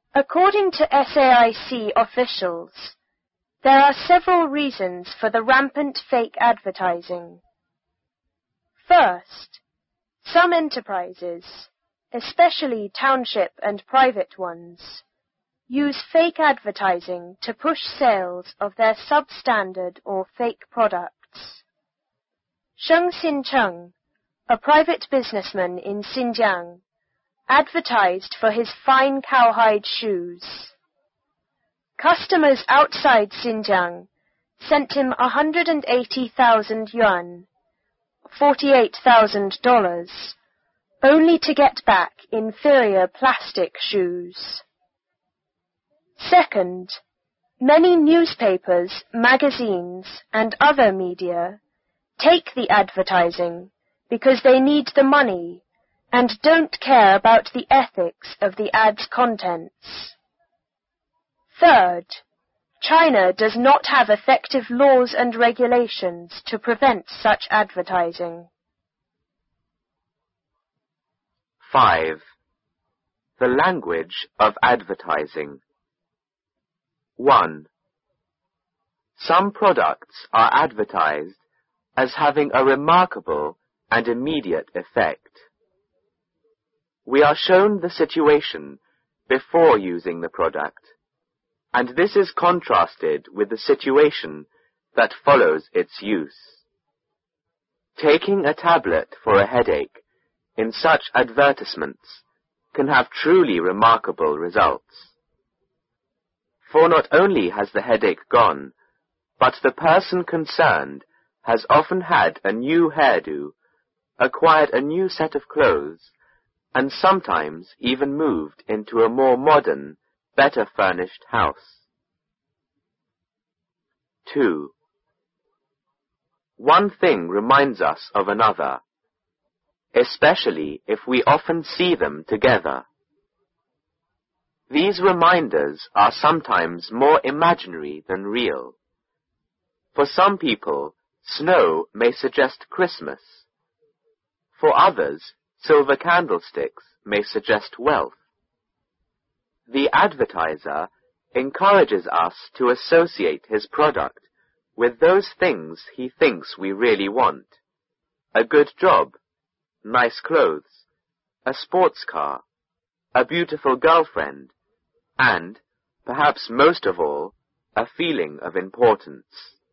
According to SAIC officials, there are several reasons for the rampant fake advertising. First, some enterprises, especially township and private ones, use fake advertising to push sales of their substandard or fake products. Sheng Xincheng, a private businessman in Xinjiang, advertised for his fine cowhide shoes. Customers outside Xinjiang sent him 180,000 yuan, $48,000, only to get back inferior plastic shoes. Second, many newspapers, magazines, and other media take the advertising because they need the money and don't care about the ethics of the ad's contents. Third, China does not have effective laws and regulations to prevent such advertising. 5. The language of advertising. 1. Some products are advertised as having a remarkable and immediate effect. We are shown the situation before using the product, and this is contrasted with the situation that follows its use. Taking a tablet for a headache in such advertisements can have truly remarkable results. For not only has the headache gone, but the person concerned has often had a new hairdo, acquired a new set of clothes, and sometimes even moved into a more modern, better furnished house. 2. One thing reminds us of another, especially if we often see them together. These reminders are sometimes more imaginary than real. For some people, snow may suggest Christmas. For others, silver candlesticks may suggest wealth. The advertiser encourages us to associate his product with those things he thinks we really want: a good job, nice clothes, a sports car, a beautiful girlfriend, and, perhaps most of all, a feeling of importance.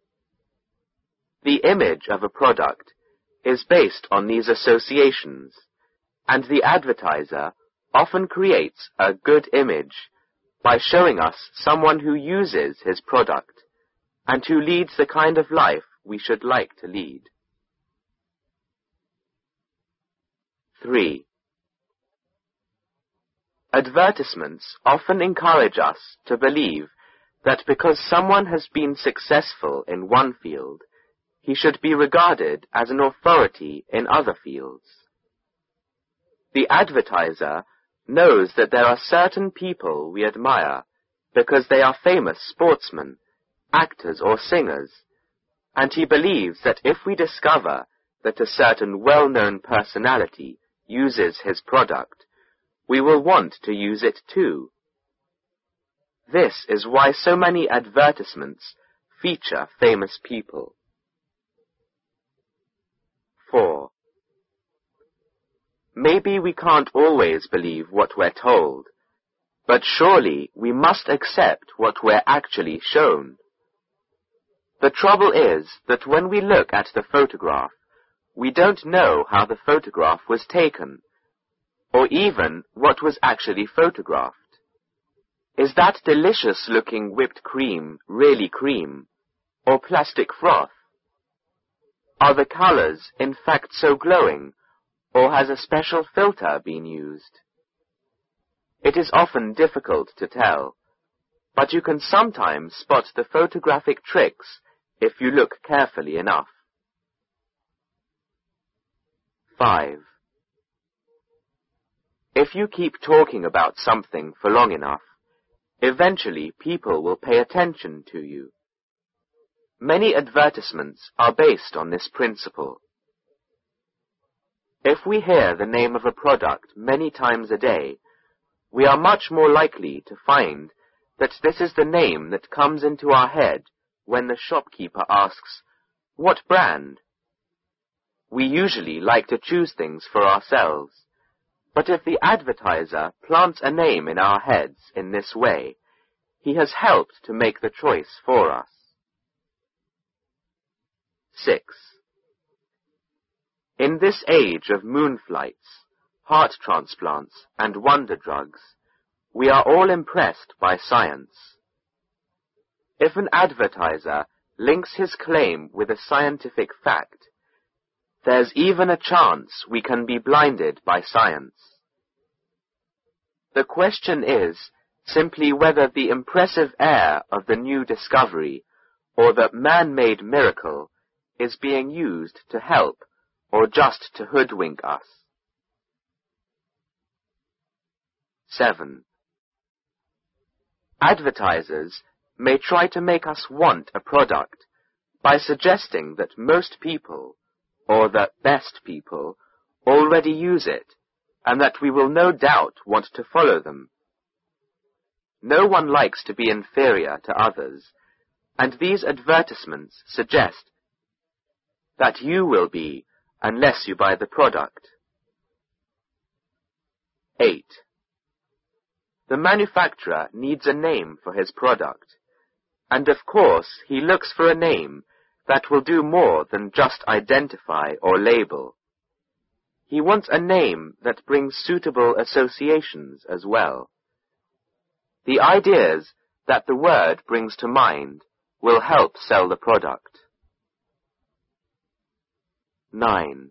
The image of a product is based on these associations, and the advertiser often creates a good image by showing us someone who uses his product and who leads the kind of life we should like to lead. 3. Advertisements often encourage us to believe that because someone has been successful in one field, he should be regarded as an authority in other fields. The advertiser knows that there are certain people we admire because they are famous sportsmen, actors, or singers, and he believes that if we discover that a certain well-known personality uses his product, we will want to use it too. This is why so many advertisements feature famous people. 4. Maybe we can't always believe what we're told, but surely we must accept what we're actually shown. The trouble is that when we look at the photograph, we don't know how the photograph was taken, or even what was actually photographed. Is that delicious-looking whipped cream really cream, or plastic froth? Are the colors in fact so glowing, or has a special filter been used? It is often difficult to tell, but you can sometimes spot the photographic tricks if you look carefully enough. 5. If you keep talking about something for long enough, eventually people will pay attention to you. Many advertisements are based on this principle. If we hear the name of a product many times a day, we are much more likely to find that this is the name that comes into our head when the shopkeeper asks, "What brand?" We usually like to choose things for ourselves, but if the advertiser plants a name in our heads in this way, he has helped to make the choice for us. 6. In this age of moon flights, heart transplants, and wonder drugs, we are all impressed by science. If an advertiser links his claim with a scientific fact, there's even a chance we can be blinded by science. The question is simply whether the impressive air of the new discovery or the man-made miracle is being used to help or just to hoodwink us. 7. Advertisers may try to make us want a product by suggesting that most people, or the best people, already use it, and that we will no doubt want to follow them. No one likes to be inferior to others, and these advertisements suggest that you will be unless you buy the product. 8. The manufacturer needs a name for his product, and of course he looks for a name that will do more than just identify or label. He wants a name that brings suitable associations as well. The ideas that the word brings to mind will help sell the product. 9.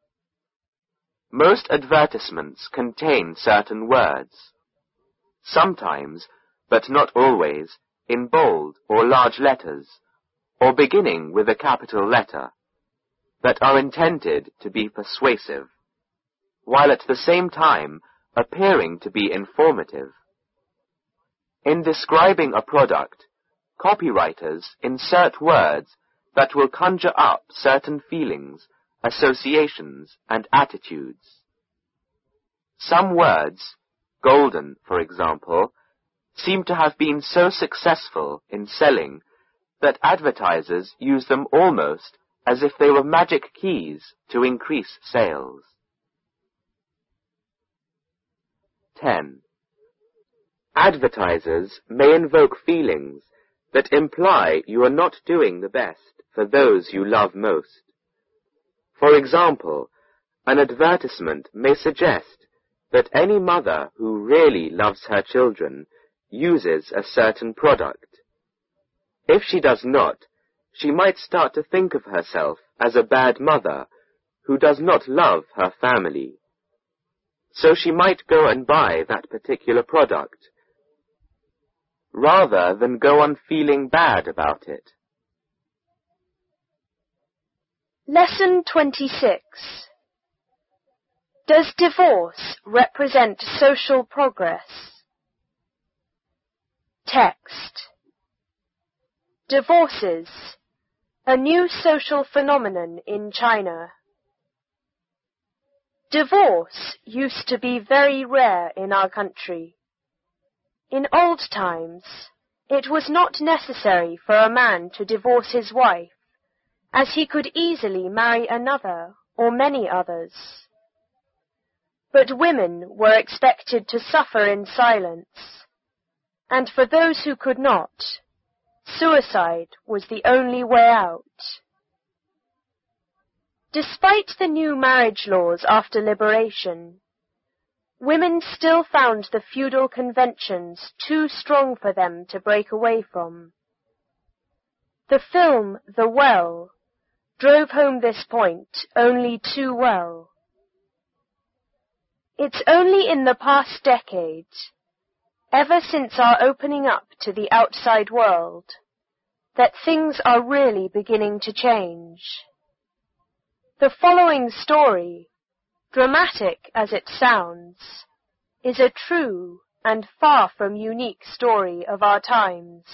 Most advertisements contain certain words, sometimes, but not always, in bold or large letters, or beginning with a capital letter, that are intended to be persuasive, while at the same time appearing to be informative. In describing a product, copywriters insert words that will conjure up certain feelings, associations, and attitudes. Some words, golden, for example, seem to have been so successful in selling that advertisers use them almost as if they were magic keys to increase sales. 10. Advertisers may invoke feelings that imply you are not doing the best for those you love most. For example, an advertisement may suggest that any mother who really loves her children uses a certain product. If she does not, she might start to think of herself as a bad mother who does not love her family. So she might go and buy that particular product, rather than go on feeling bad about it. Lesson 26. Does divorce represent social progress? Text. Divorces, a new social phenomenon in China. Divorce used to be very rare in our country. In old times, it was not necessary for a man to divorce his wife, as he could easily marry another or many others. But women were expected to suffer in silence, and for those who could not, suicide was the only way out. Despite the new marriage laws after liberation, women still found the feudal conventions too strong for them to break away from. The film The Well drove home this point only too well. It's only in the past decade, ever since our opening up to the outside world, that things are really beginning to change. The following story, dramatic as it sounds, is a true and far from unique story of our times.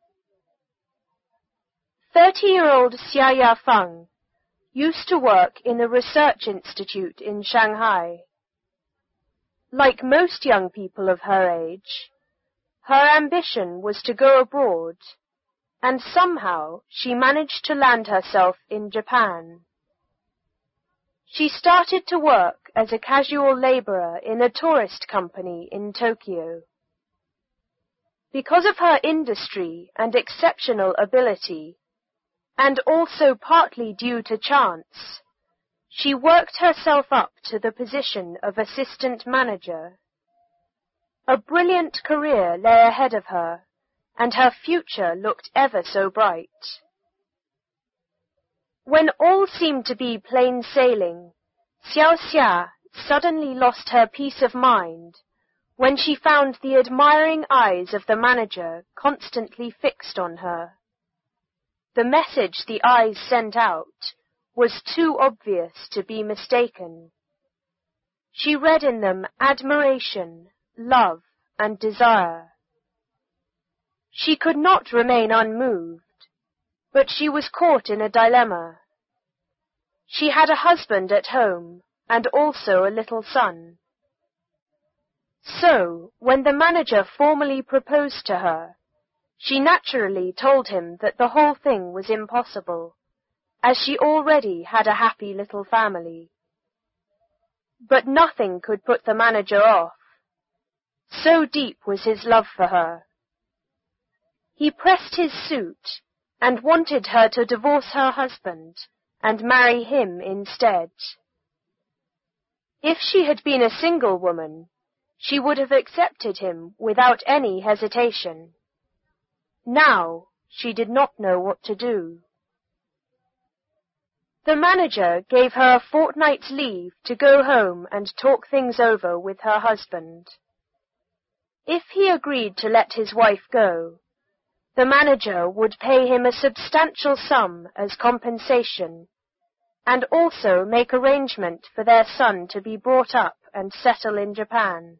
30-year-old Xia Yafeng used to work in a research institute in Shanghai. like most young people of her age, her ambition was to go abroad, and somehow she managed to land herself in Japan. She started to work as a casual laborer in a tourist company in Tokyo. Because of her industry and exceptional ability, and also partly due to chance, she worked herself up to the position of assistant manager. A brilliant career lay ahead of her, and her future looked ever so bright. When all seemed to be plain sailing, Xiao Xia suddenly lost her peace of mind when she found the admiring eyes of the manager constantly fixed on her. The message the eyes sent out was too obvious to be mistaken. She read in them admiration, love, and desire. She could not remain unmoved, but she was caught in a dilemma. She had a husband at home, and also a little son. So, when the manager formally proposed to her, she naturally told him that the whole thing was impossible, as she already had a happy little family. But nothing could put the manager off. So deep was his love for her. He pressed his suit and wanted her to divorce her husband and marry him instead. If she had been a single woman, she would have accepted him without any hesitation. Now, she did not know what to do. The manager gave her a fortnight's leave to go home and talk things over with her husband. If he agreed to let his wife go, the manager would pay him a substantial sum as compensation, and also make arrangement for their son to be brought up and settle in Japan.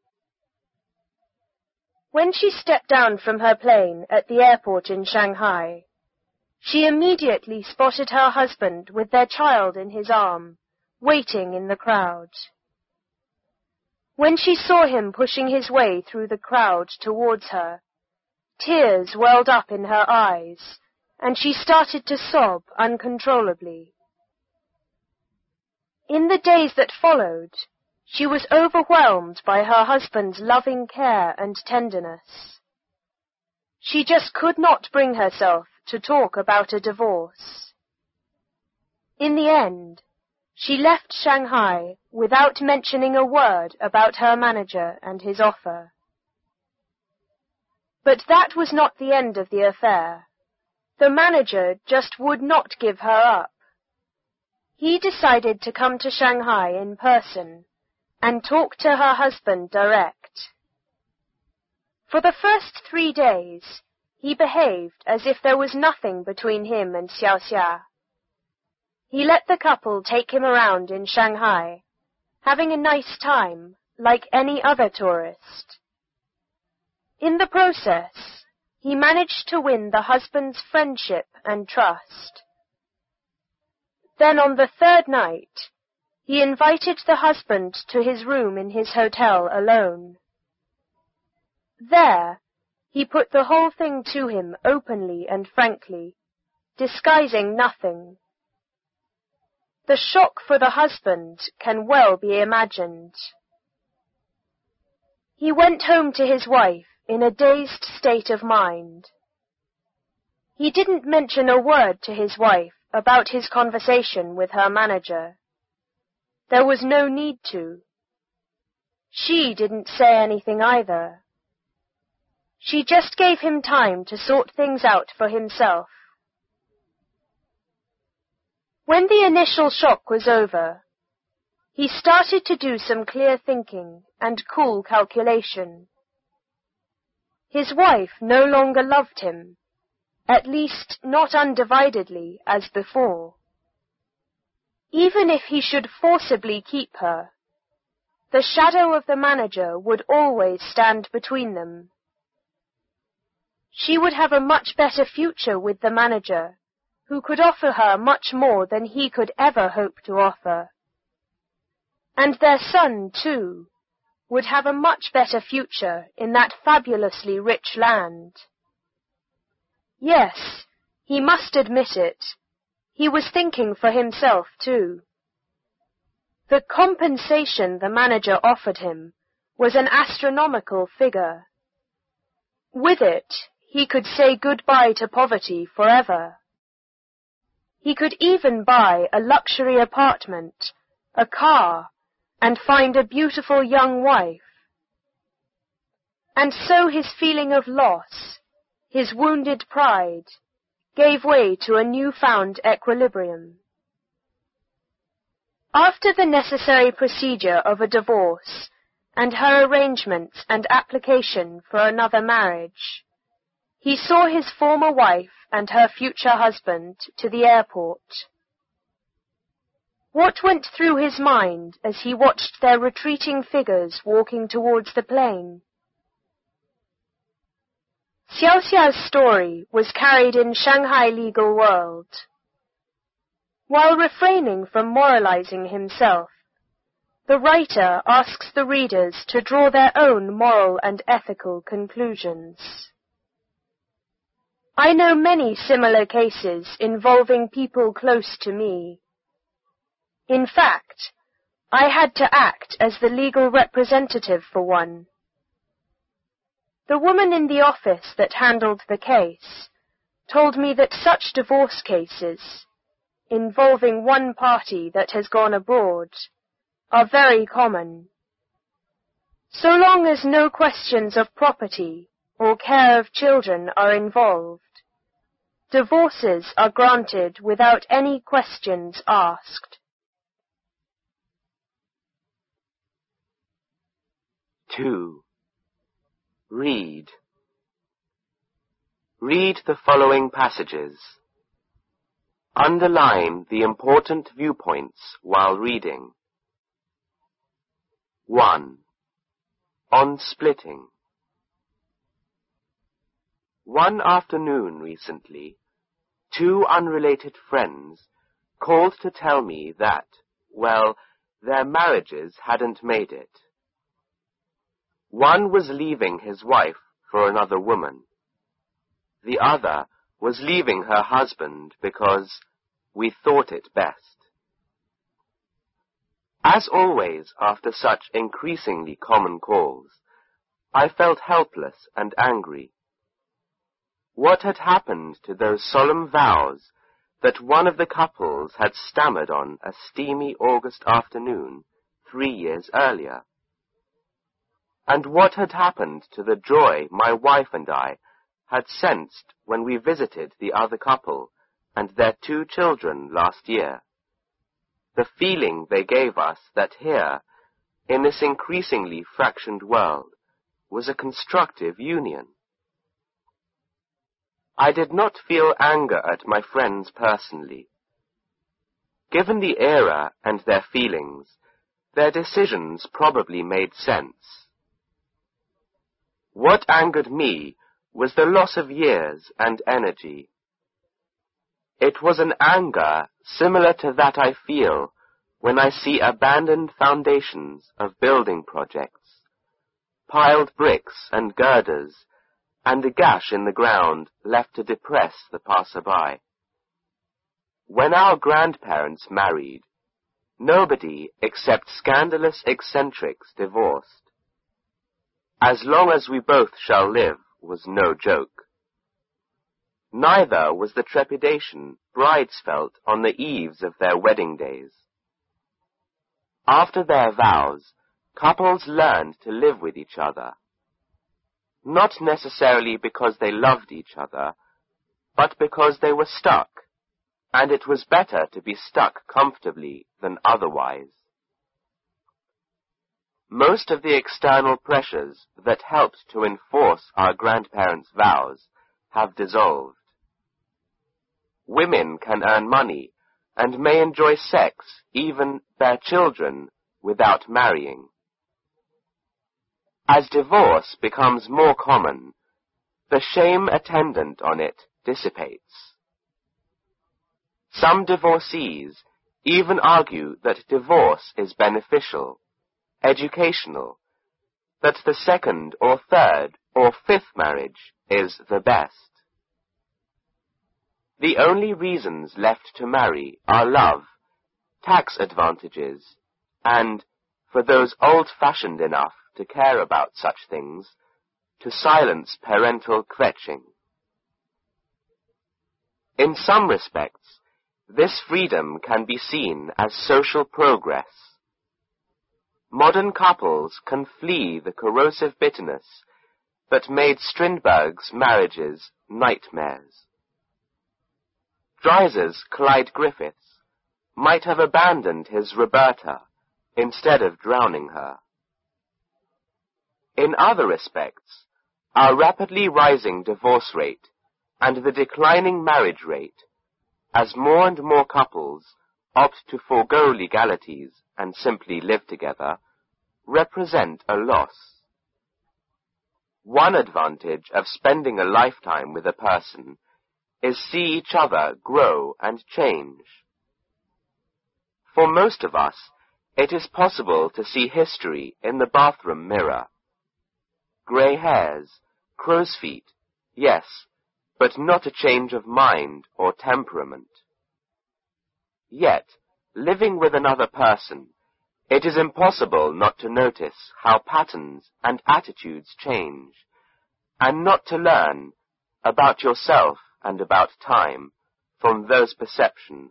When she stepped down from her plane at the airport in Shanghai, she immediately spotted her husband with their child in his arm, waiting in the crowd. When she saw him pushing his way through the crowd towards her, tears welled up in her eyes, and she started to sob uncontrollably. In the days that followed, she was overwhelmed by her husband's loving care and tenderness. She just could not bring herself to talk about a divorce. In the end, she left Shanghai without mentioning a word about her manager and his offer. But that was not the end of the affair. The manager just would not give her up. He decided to come to Shanghai in person and talk to her husband direct. For the first 3 days, he behaved as if there was nothing between him and Xiao Xia. He let the couple take him around in Shanghai, having a nice time like any other tourist. In the process, he managed to win the husband's friendship and trust. Then on the 3rd night, he invited the husband to his room in his hotel alone. There, he put the whole thing to him openly and frankly, disguising nothing. The shock for the husband can well be imagined. He went home to his wife in a dazed state of mind. He didn't mention a word to his wife about his conversation with her manager. There was no need to. She didn't say anything either. She just gave him time to sort things out for himself. When the initial shock was over, he started to do some clear thinking and cool calculation. His wife no longer loved him, at least not undividedly as before. Even if he should forcibly keep her, the shadow of the manager would always stand between them. She would have a much better future with the manager, who could offer her much more than he could ever hope to offer. And their son, too, would have a much better future in that fabulously rich land. Yes, he must admit it. He was thinking for himself too. The compensation the manager offered him was an astronomical figure. With it, he could say goodbye to poverty forever. He could even buy a luxury apartment, a car, and find a beautiful young wife. And so his feeling of loss, his wounded pride, gave way to a new-found equilibrium. After the necessary procedure of a divorce, and her arrangements and application for another marriage, he saw his former wife and her future husband to the airport. What went through his mind as he watched their retreating figures walking towards the plane? Xiao Xiao's story was carried in Shanghai legal world. While refraining from moralizing himself, the writer asks the readers to draw their own moral and ethical conclusions. I know many similar cases involving people close to me. In fact, I had to act as the legal representative for one. The woman in the office that handled the case told me that such divorce cases, involving one party that has gone abroad, are very common. So long as no questions of property or care of children are involved, divorces are granted without any questions asked. 2. Read. Read the following passages. Underline the important viewpoints while reading. 1. On splitting. One afternoon recently, 2 unrelated friends called to tell me that, well, their marriages hadn't made it. One was leaving his wife for another woman. The other was leaving her husband because we thought it best. As always after such increasingly common calls, I felt helpless and angry. What had happened to those solemn vows that one of the couples had stammered on a steamy August afternoon 3 years earlier? And what had happened to the joy my wife and I had sensed when we visited the other couple and their 2 children last year? The feeling they gave us that here, in this increasingly fractioned world, was a constructive union. I did not feel anger at my friends personally. Given the era and their feelings, their decisions probably made sense. What angered me was the loss of years and energy. It was an anger similar to that I feel when I see abandoned foundations of building projects, piled bricks and girders, and a gash in the ground left to depress the passer-by. When our grandparents married, nobody except scandalous eccentrics divorced. As long as we both shall live was no joke. Neither was the trepidation brides felt on the eves of their wedding days. After their vows, couples learned to live with each other. Not necessarily because they loved each other, but because they were stuck, and it was better to be stuck comfortably than otherwise. Most of the external pressures that helped to enforce our grandparents' vows have dissolved. Women can earn money and may enjoy sex, even bear children, without marrying. As divorce becomes more common, the shame attendant on it dissipates. Some divorcees even argue that divorce is beneficial, educational, that the second or third or fifth marriage is the best. The only reasons left to marry are love, tax advantages, and, for those old-fashioned enough to care about such things, to silence parental kvetching. In some respects, this freedom can be seen as social progress. Modern couples can flee the corrosive bitterness that made Strindberg's marriages nightmares. Dreiser's Clyde Griffiths might have abandoned his Roberta instead of drowning her. In other respects, our rapidly rising divorce rate and the declining marriage rate, as more and more couples opt to forego legalities and simply live together, represent a loss. One advantage of spending a lifetime with a person is see each other grow and change. For most of us, it is possible to see history in the bathroom mirror. Grey hairs, crow's feet, yes, but not a change of mind or temperament. Yet, living with another person, it is impossible not to notice how patterns and attitudes change, and not to learn about yourself and about time from those perceptions.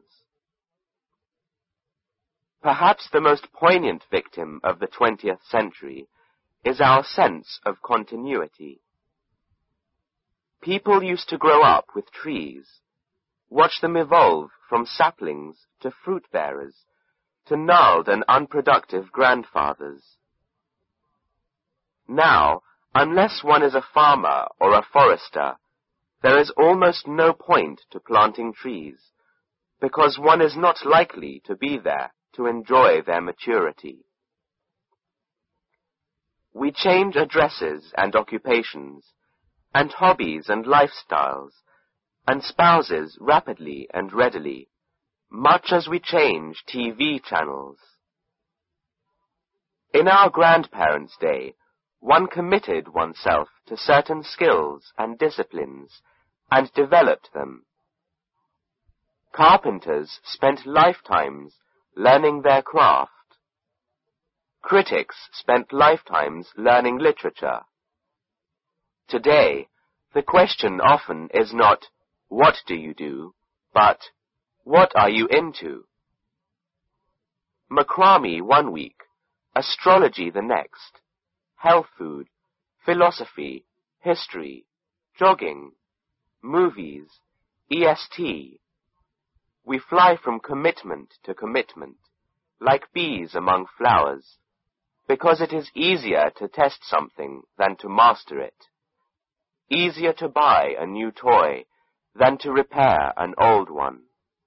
Perhaps the most poignant victim of the 20th century is our sense of continuity. People used to grow up with trees, watch them evolve from saplings to fruit bearers, to gnarled and unproductive grandfathers. Now, unless one is a farmer or a forester, there is almost no point to planting trees, because one is not likely to be there to enjoy their maturity. We change addresses and occupations, and hobbies and lifestyles, and spouses rapidly and readily, much as we change TV channels. In our grandparents' day, one committed oneself to certain skills and disciplines, and developed them. Carpenters spent lifetimes learning their craft. Critics spent lifetimes learning literature. Today, the question often is not, what do you do, but, what are you into? Macrame one week, astrology the next, health food, philosophy, history, jogging, movies, EST. We fly from commitment to commitment, like bees among flowers, because it is easier to test something than to master it, easier to buy a new toy than to repair an old one.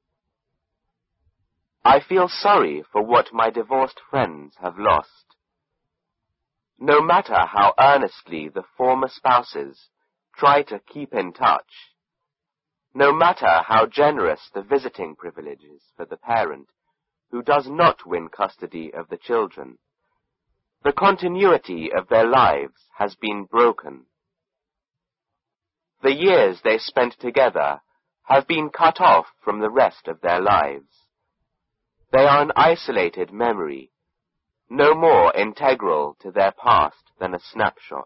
I feel sorry for what my divorced friends have lost. No matter how earnestly the former spouses try to keep in touch, no matter how generous the visiting privileges for the parent who does not win custody of the children, the continuity of their lives has been broken. The years they spent together have been cut off from the rest of their lives. They are an isolated memory, no more integral to their past than a snapshot.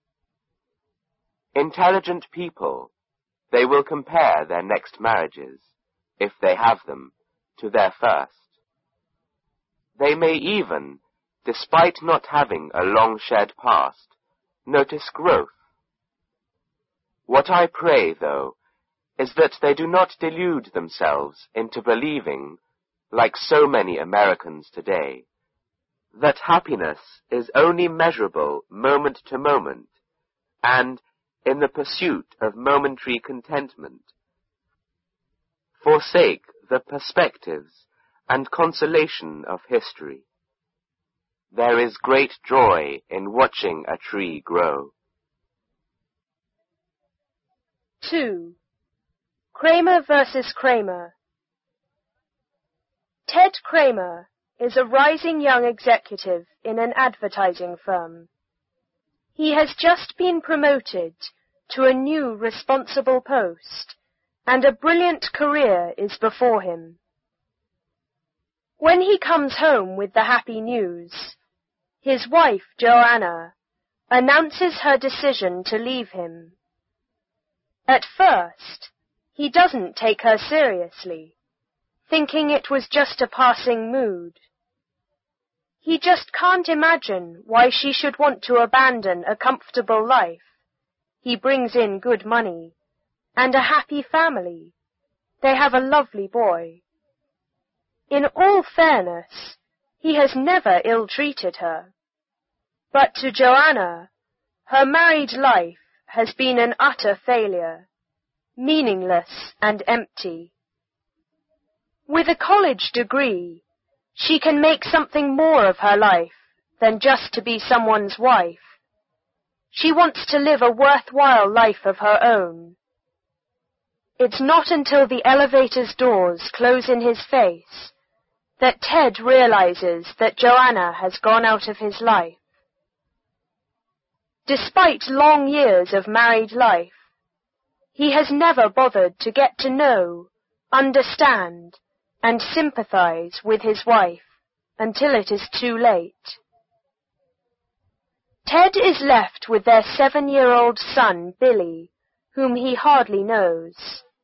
Intelligent people, they will compare their next marriages, if they have them, to their first. They may even, despite not having a long shared past, notice growth. What I pray, though, is that they do not delude themselves into believing, like so many Americans today, that happiness is only measurable moment to moment, and in the pursuit of momentary contentment. Forsake the perspectives and consolation of history. There is great joy in watching a tree grow. 2. Kramer versus Kramer. Ted Kramer is a rising young executive in an advertising firm. He has just been promoted to a new responsible post, and a brilliant career is before him. When he comes home with the happy news, his wife, Joanna, announces her decision to leave him. At first, he doesn't take her seriously, thinking it was just a passing mood. He just can't imagine why she should want to abandon a comfortable life. He brings in good money and a happy family. They have a lovely boy. In all fairness, he has never ill-treated her. But to Joanna, her married life has been an utter failure, meaningless and empty. With a college degree, she can make something more of her life than just to be someone's wife. She wants to live a worthwhile life of her own. It's not until the elevator's doors close in his face that Ted realizes that Joanna has gone out of his life. Despite long years of married life, he has never bothered to get to know, understand, and sympathize with his wife until it is too late. Ted is left with their 7-year-old son, Billy, whom he hardly knows.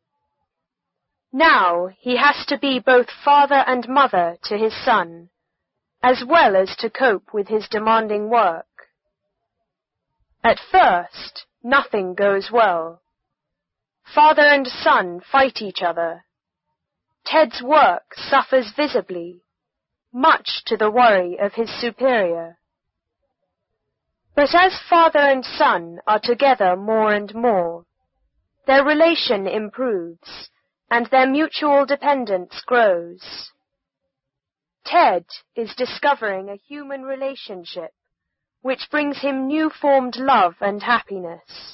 Now he has to be both father and mother to his son, as well as to cope with his demanding work. At first, nothing goes well. Father and son fight each other. Ted's work suffers visibly, much to the worry of his superior. But as father and son are together more and more, their relation improves, and their mutual dependence grows. Ted is discovering a human relationship which brings him new-formed love and happiness.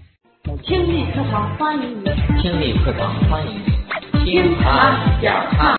听力课堂欢迎你，听他讲他。